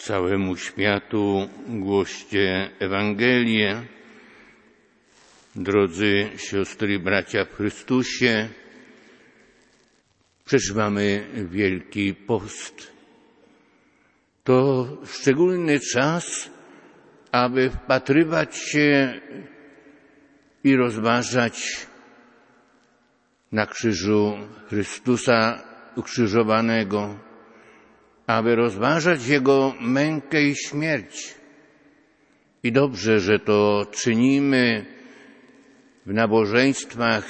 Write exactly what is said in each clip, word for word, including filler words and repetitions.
Całemu światu głoście Ewangelię. Drodzy siostry i bracia w Chrystusie, przeżywamy Wielki Post. To szczególny czas, aby wpatrywać się i rozważać na krzyżu Chrystusa ukrzyżowanego, aby rozważać Jego mękę i śmierć. I dobrze, że to czynimy w nabożeństwach,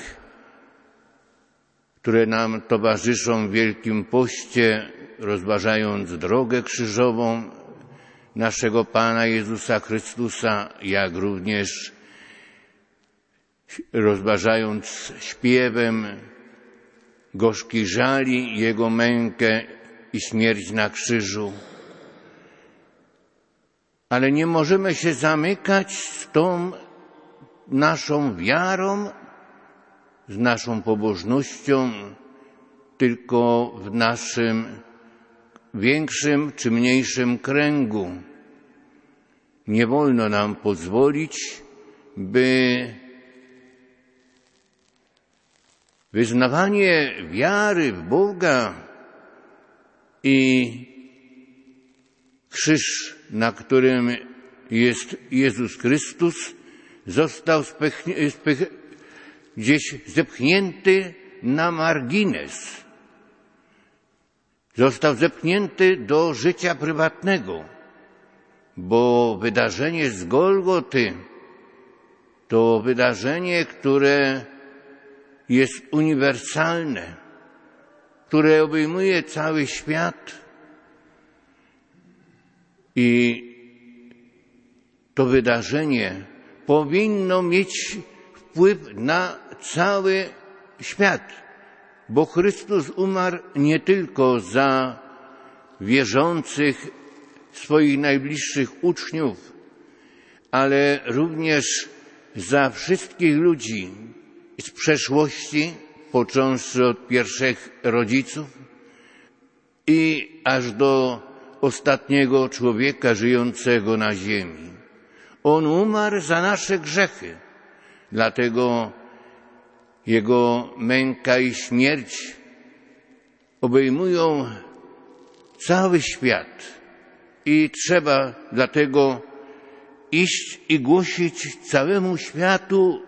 które nam towarzyszą w Wielkim Poście, rozważając drogę krzyżową naszego Pana Jezusa Chrystusa, jak również rozważając śpiewem gorzkiej żali Jego mękę i śmierć na krzyżu. Ale nie możemy się zamykać z tą naszą wiarą, z naszą pobożnością tylko w naszym większym czy mniejszym kręgu. Nie wolno nam pozwolić, by wyznawanie wiary w Boga i krzyż, na którym jest Jezus Chrystus, został spech- spech- gdzieś zepchnięty na margines. Został zepchnięty do życia prywatnego, bo wydarzenie z Golgoty to wydarzenie, które jest uniwersalne, które obejmuje cały świat. I to wydarzenie powinno mieć wpływ na cały świat, bo Chrystus umarł nie tylko za wierzących swoich najbliższych uczniów, ale również za wszystkich ludzi z przeszłości, począwszy od pierwszych rodziców i aż do ostatniego człowieka żyjącego na ziemi. On umarł za nasze grzechy, dlatego Jego męka i śmierć obejmują cały świat i trzeba dlatego iść i głosić całemu światu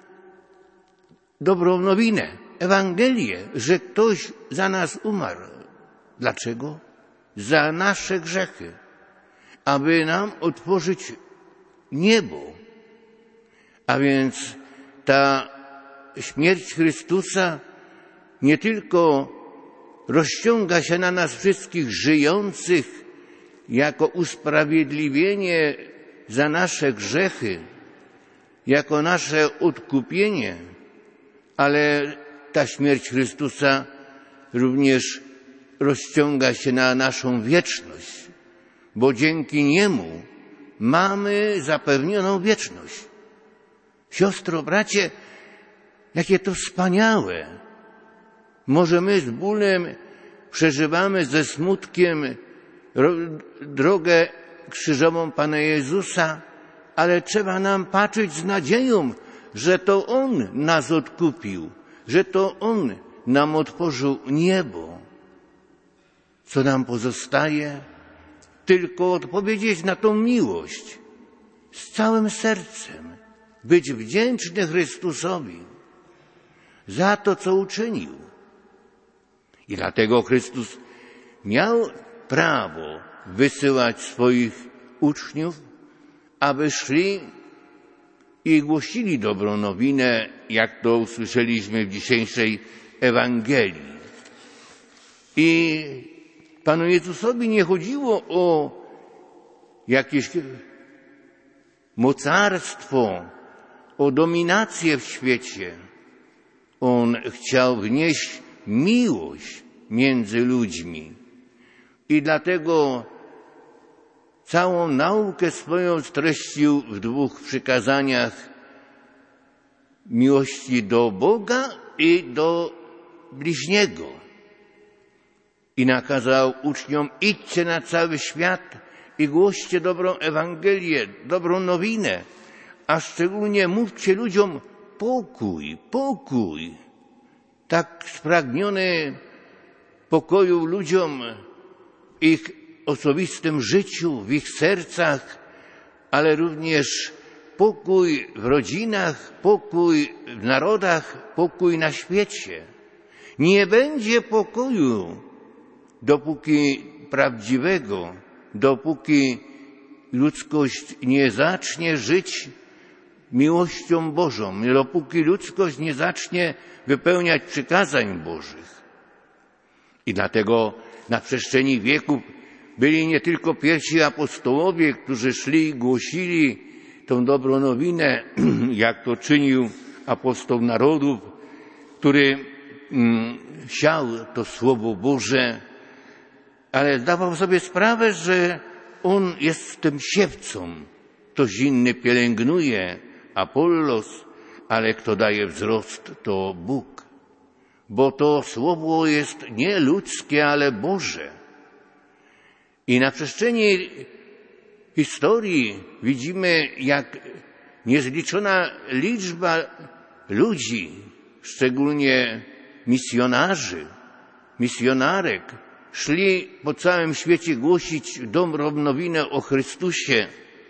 dobrą nowinę, Ewangelię, że ktoś za nas umarł. Dlaczego? Za nasze grzechy, aby nam otworzyć niebo. A więc ta śmierć Chrystusa nie tylko rozciąga się na nas wszystkich żyjących jako usprawiedliwienie za nasze grzechy, jako nasze odkupienie, ale ta śmierć Chrystusa również rozciąga się na naszą wieczność, bo dzięki Niemu mamy zapewnioną wieczność. Siostro, bracie, jakie to wspaniałe! Może my z bólem przeżywamy ze smutkiem drogę krzyżową Pana Jezusa, ale trzeba nam patrzeć z nadzieją, że to On nas odkupił, że to On nam otworzył niebo. Co nam pozostaje? Tylko odpowiedzieć na tą miłość z całym sercem, być wdzięczny Chrystusowi za to, co uczynił. I dlatego Chrystus miał prawo wysyłać swoich uczniów, aby szli i głosili dobrą nowinę, jak to usłyszeliśmy w dzisiejszej Ewangelii. I Panu Jezusowi nie chodziło o jakieś mocarstwo, o dominację w świecie. On chciał wnieść miłość między ludźmi. I dlatego całą naukę swoją streścił w dwóch przykazaniach miłości do Boga i do bliźniego. I nakazał uczniom: idźcie na cały świat i głoście dobrą Ewangelię, dobrą nowinę, a szczególnie mówcie ludziom pokój, pokój. Tak spragniony pokoju ludziom w ich osobistym życiu, w ich sercach, ale również pokój w rodzinach, pokój w narodach, pokój na świecie. Nie będzie pokoju, dopóki prawdziwego, dopóki ludzkość nie zacznie żyć miłością Bożą, dopóki ludzkość nie zacznie wypełniać przykazań Bożych. I dlatego na przestrzeni wieków byli nie tylko pierwsi apostołowie, którzy szli i głosili tą dobrą nowinę, jak to czynił apostoł narodów, który mm, siał to Słowo Boże, ale zdawał sobie sprawę, że on jest tym siewcą. Ktoś inny pielęgnuje, Apollos, ale kto daje wzrost, to Bóg. Bo to Słowo jest nie ludzkie, ale Boże. I na przestrzeni historii widzimy, jak niezliczona liczba ludzi, szczególnie misjonarzy, misjonarek, szli po całym świecie głosić dobrą nowinę o Chrystusie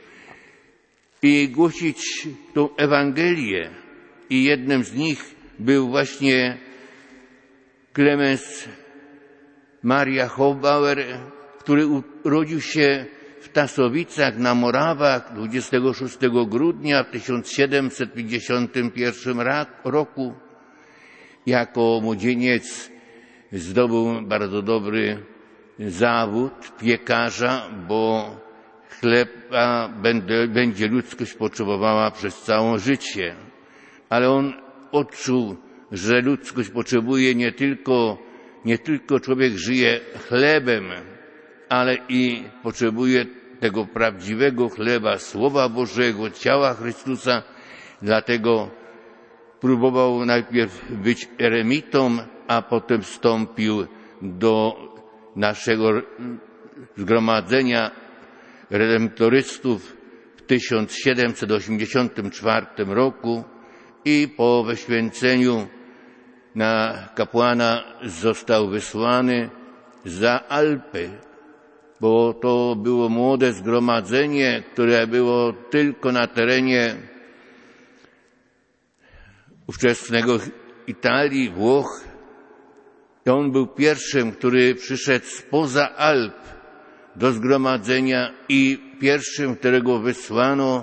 i głosić tą Ewangelię. I jednym z nich był właśnie Klemens Maria Hofbauer, który urodził się w Tasowicach na Morawach dwudziestego szóstego grudnia w tysiąc siedemset pięćdziesiątym pierwszym roku. Jako młodzieniec zdobył bardzo dobry zawód piekarza, bo chleba będzie ludzkość potrzebowała przez całe życie. Ale on odczuł, że ludzkość potrzebuje nie tylko, nie tylko człowiek żyje chlebem, ale i potrzebuje tego prawdziwego chleba, Słowa Bożego, ciała Chrystusa. Dlatego próbował najpierw być eremitą, a potem wstąpił do naszego zgromadzenia redemptorystów w tysiąc siedemset osiemdziesiątym czwartym roku i po wyświęceniu na kapłana został wysłany za Alpy, bo to było młode zgromadzenie, które było tylko na terenie ówczesnego Italii, Włoch. I on był pierwszym, który przyszedł spoza Alp do zgromadzenia i pierwszym, którego wysłano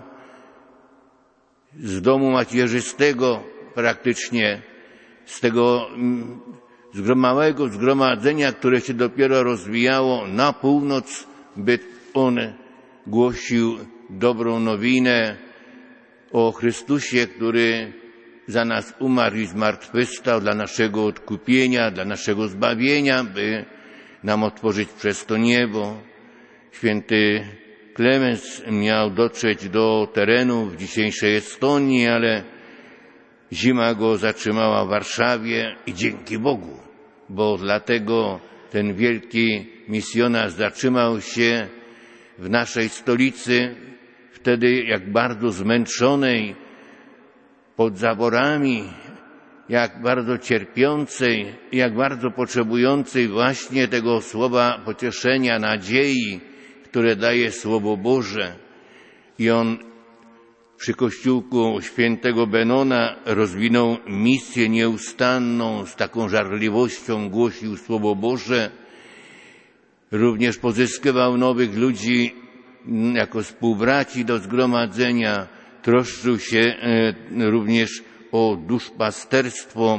z domu macierzystego, praktycznie z tego małego zgromadzenia, które się dopiero rozwijało na północ, by on głosił dobrą nowinę o Chrystusie, który za nas umarł i zmartwychwstał dla naszego odkupienia, dla naszego zbawienia, by nam otworzyć przez to niebo. Święty Klemens miał dotrzeć do terenów dzisiejszej Estonii, ale zima go zatrzymała w Warszawie i dzięki Bogu, bo dlatego ten wielki misjonarz zatrzymał się w naszej stolicy, wtedy jak bardzo zmęczonej, pod zaborami, jak bardzo cierpiącej, jak bardzo potrzebującej właśnie tego słowa pocieszenia, nadziei, które daje Słowo Boże. I on przy kościółku świętego Benona rozwinął misję nieustanną, z taką żarliwością głosił Słowo Boże. Również pozyskiwał nowych ludzi jako współbraci do zgromadzenia, troszczył się również o duszpasterstwo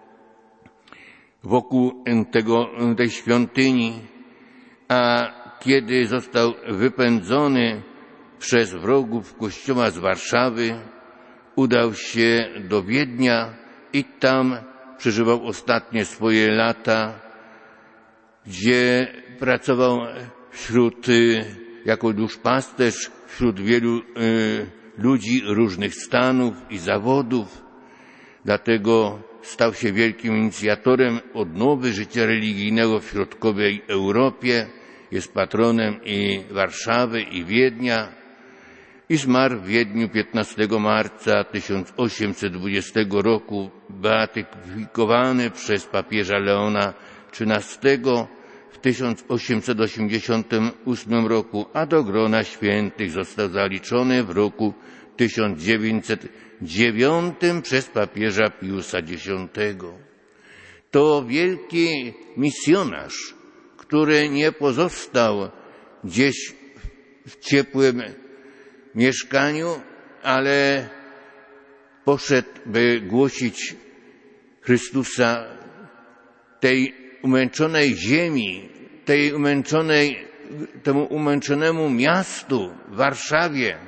wokół tego, tej świątyni, a kiedy został wypędzony przez wrogów kościoła z Warszawy, udał się do Wiednia i tam przeżywał ostatnie swoje lata, gdzie pracował wśród, jako duszpasterz wśród wielu ludzi różnych stanów i zawodów. Dlatego stał się wielkim inicjatorem odnowy życia religijnego w środkowej Europie jest patronem i Warszawy, i Wiednia, i zmarł w Wiedniu piętnastego marca tysiąc osiemset dwudziestego roku, beatyfikowany przez papieża Leona trzynastego w tysiąc osiemset osiemdziesiątym ósmym roku, a do grona świętych został zaliczony w roku tysiąc dziewięćset dziewiątym przez papieża Piusa Dziesiątego. To wielki misjonarz, który nie pozostał gdzieś w ciepłym mieszkaniu, ale poszedł, by głosić Chrystusa tej umęczonej ziemi, tej umęczonej, temu umęczonemu miastu, Warszawie.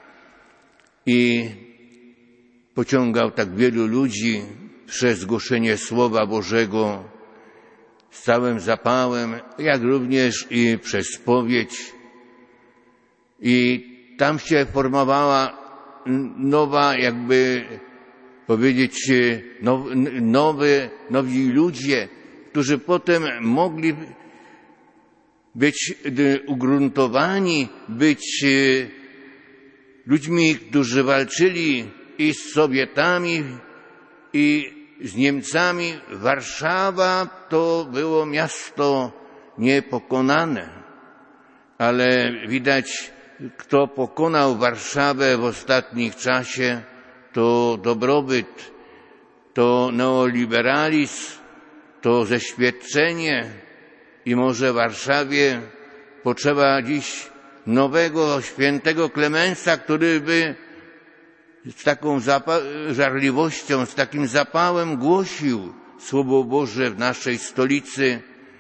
I pociągał tak wielu ludzi przez głoszenie Słowa Bożego z całym zapałem, jak również i przez spowiedź. I tam się formowała nowa, jakby powiedzieć, nowy, nowi ludzie, którzy potem mogli być ugruntowani, być ludźmi, którzy walczyli i z Sowietami, i z Niemcami. Warszawa to było miasto niepokonane, ale widać, kto pokonał Warszawę w ostatnim czasie, to dobrobyt, to neoliberalizm, to zeświadczenie. I może w Warszawie potrzeba dziś nowego świętego Klemensa, który by z taką żarliwością, z takim zapałem głosił Słowo Boże w naszej stolicy,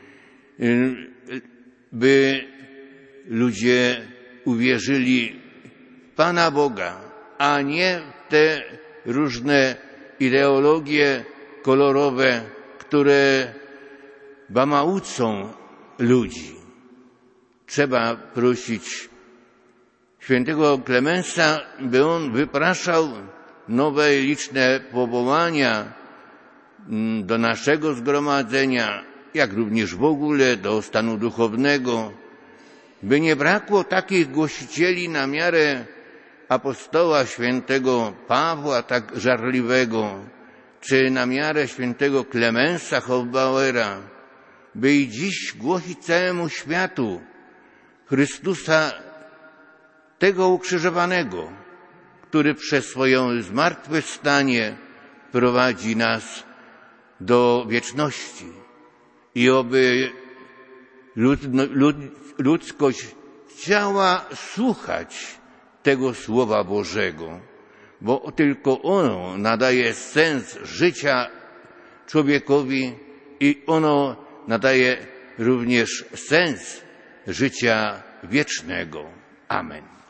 by ludzie uwierzyli w Pana Boga, a nie w te różne ideologie kolorowe, które bamaucą ludzi. Trzeba prosić świętego Klemensa, by on wypraszał nowe liczne powołania do naszego zgromadzenia, jak również w ogóle do stanu duchownego, by nie brakło takich głosicieli na miarę apostoła świętego Pawła, tak żarliwego, czy na miarę świętego Klemensa Hofbauera, by i dziś głosić całemu światu Chrystusa, tego ukrzyżowanego, który przez swoje zmartwychwstanie prowadzi nas do wieczności. I oby lud, lud, ludzkość chciała słuchać tego Słowa Bożego, bo tylko ono nadaje sens życia człowiekowi i ono nadaje również sens życia wiecznego. Amen.